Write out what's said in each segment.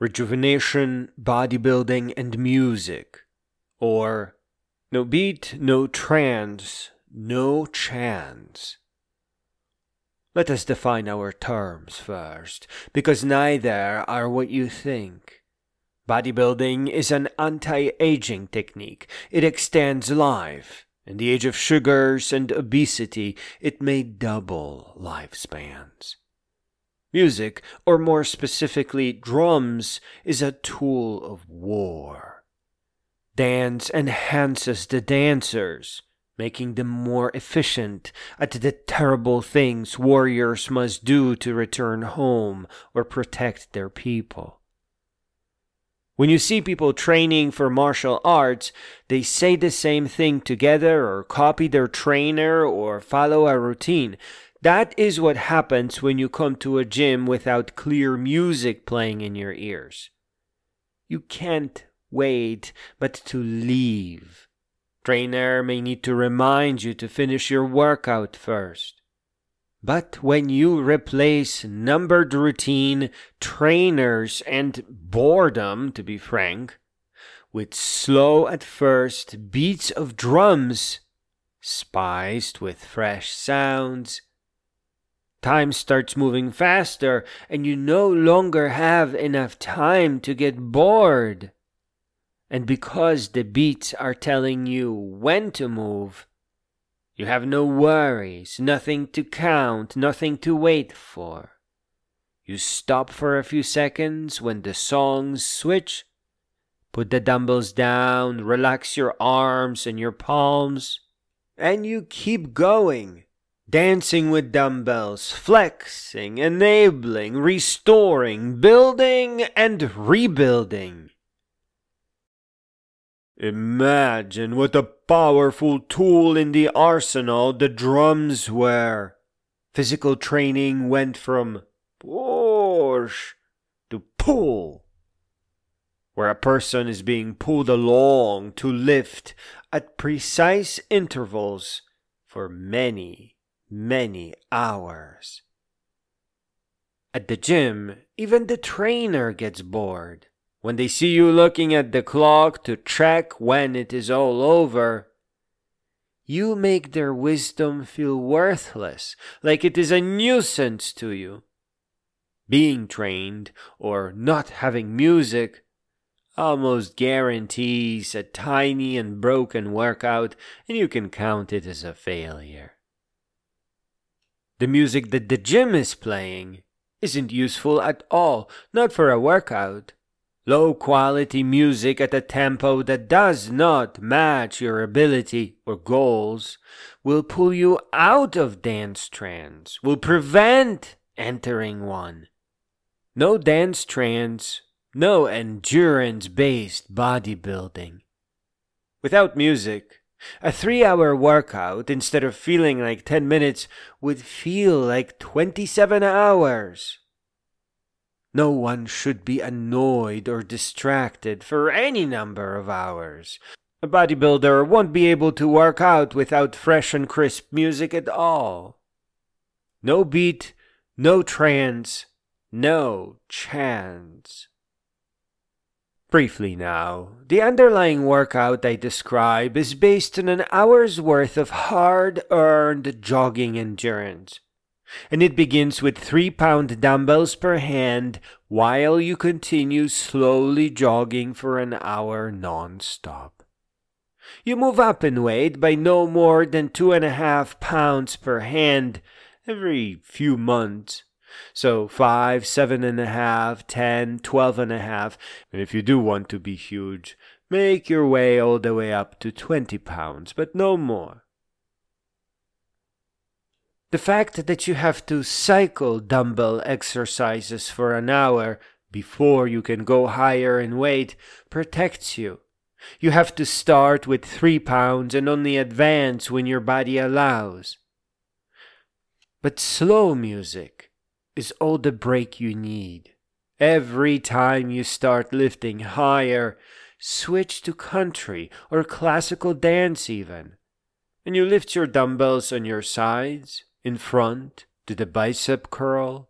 rejuvenation, bodybuilding, and music. Or no beat, no trance, no chance. Let us define our terms first, because neither are what you think. Bodybuilding is an anti-aging technique. It extends life. In the age of sugars and obesity, it may double lifespans. Music, or more specifically drums, is a tool of war. Dance enhances the dancers, making them more efficient at the terrible things warriors must do to return home or protect their people. When you see people training for martial arts, they say the same thing together or copy their trainer or follow a routine. That is what happens when you come to a gym without clear music playing in your ears. You can't wait but to leave. Trainer may need to remind you to finish your workout first. But when you replace numbered routine, trainers, and boredom, to be frank, with slow at first beats of drums, spiced with fresh sounds, time starts moving faster and you no longer have enough time to get bored. And because the beats are telling you when to move, you have no worries, nothing to count, nothing to wait for. You stop for a few seconds when the songs switch, put the dumbbells down, relax your arms and your palms, and you keep going, dancing with dumbbells, flexing, enabling, restoring, building, and rebuilding. Imagine what a powerful tool in the arsenal the drums were. Physical training went from push to pull, where a person is being pulled along to lift at precise intervals for many, many hours. At the gym, even the trainer gets bored. When they see you looking at the clock to check when it is all over, you make their wisdom feel worthless, like it is a nuisance to you. Being trained, or not having music, almost guarantees a tiny and broken workout, and you can count it as a failure. The music that the gym is playing isn't useful at all, not for a workout. Low-quality music at a tempo that does not match your ability or goals will pull you out of dance trance, will prevent entering one. No dance trance, no endurance-based bodybuilding. Without music, a 3-hour workout, instead of feeling like 10 minutes, would feel like 27 hours. No one should be annoyed or distracted for any number of hours. A bodybuilder won't be able to work out without fresh and crisp music at all. No beat, no trance, no chance. Briefly now, the underlying workout I describe is based on an hour's worth of hard-earned jogging endurance. And it begins with 3-pound dumbbells per hand while you continue slowly jogging for an hour non-stop. You move up in weight by no more than 2.5 pounds per hand every few months. So 5, 7.5, 10, 12.5, and if you do want to be huge, make your way all the way up to 20 pounds, but no more. The fact that you have to cycle dumbbell exercises for an hour before you can go higher in weight protects you. You have to start with 3 pounds and only advance when your body allows. But slow music is all the break you need. Every time you start lifting higher, switch to country or classical dance even. And you lift your dumbbells on your sides, in front, to the bicep curl,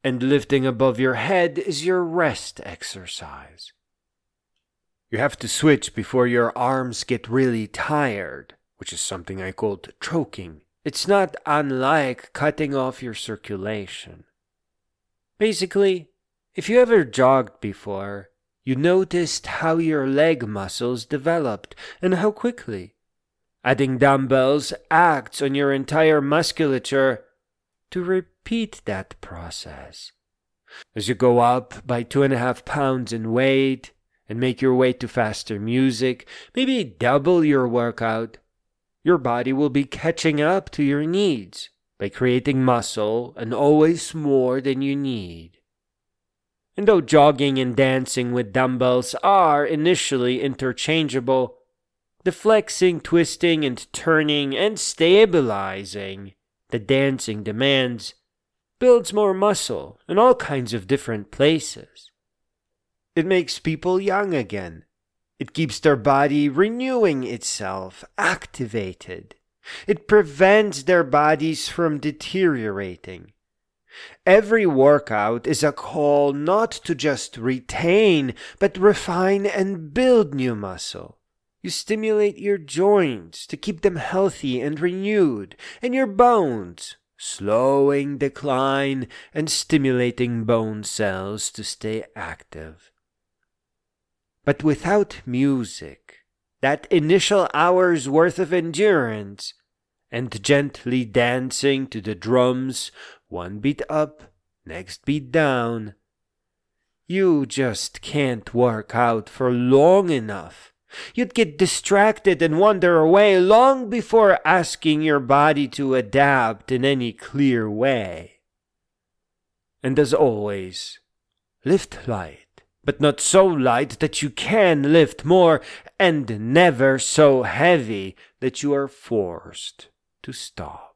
and lifting above your head is your rest exercise. You have to switch before your arms get really tired, which is something I called choking. It's not unlike cutting off your circulation. Basically, if you ever jogged before, you noticed how your leg muscles developed and how quickly. Adding dumbbells acts on your entire musculature to repeat that process. As you go up by 2.5 pounds in weight and make your way to faster music, maybe double your workout, your body will be catching up to your needs by creating muscle and always more than you need. And though jogging and dancing with dumbbells are initially interchangeable, the flexing, twisting, and turning and stabilizing the dancing demands builds more muscle in all kinds of different places. It makes people young again. It keeps their body renewing itself, activated. It prevents their bodies from deteriorating. Every workout is a call not to just retain, but refine and build new muscle. You stimulate your joints to keep them healthy and renewed, and your bones, slowing decline and stimulating bone cells to stay active. But without music, that initial hour's worth of endurance, and gently dancing to the drums, one beat up, next beat down, you just can't work out for long enough. You'd get distracted and wander away long before asking your body to adapt in any clear way. And as always, lift light, but not so light that you can lift more, and never so heavy that you are forced to stop.